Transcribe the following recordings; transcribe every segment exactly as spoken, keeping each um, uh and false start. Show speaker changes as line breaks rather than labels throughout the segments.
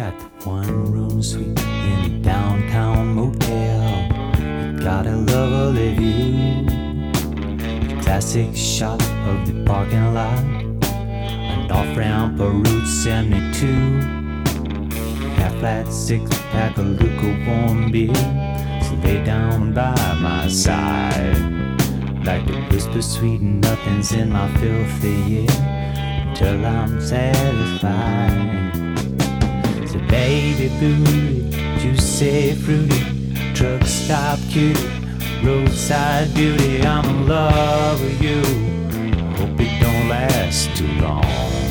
got the one room suite in a downtown motel. You got a lovely view, a classic shot of the parking lot, an off-ramp of Route seventy-two, half flat six-pack of lukewarm beer. So lay down by my side, like the whisper sweet nothings in my filthy ear, until I'm satisfied. So baby booty, juicy fruity, truck stop cutie, roadside beauty, I'm in love with you. Hope it don't last too long.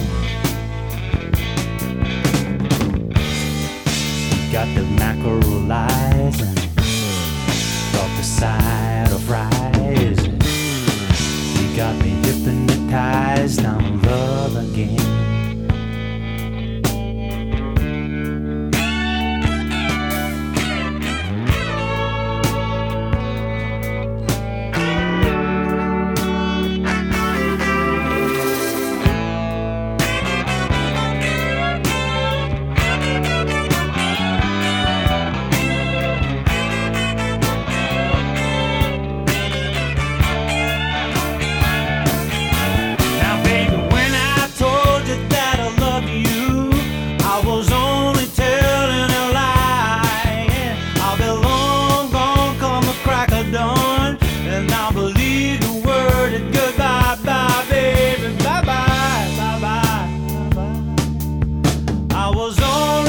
You got the mackerel eyes and thought the side of fries. You got me hypnotized, I'm in love again.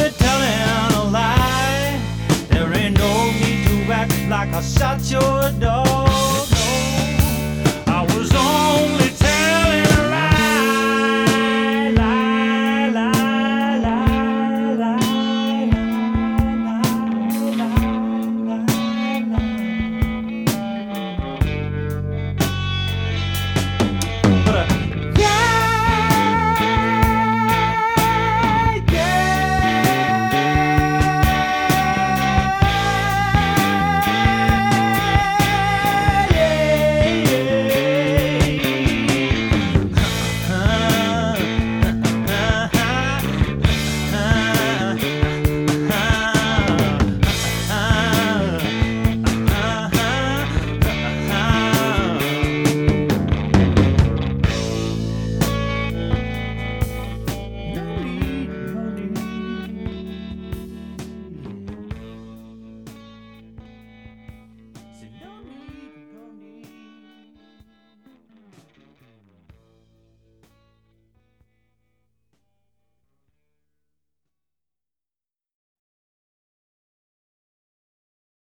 Like I shot your dog.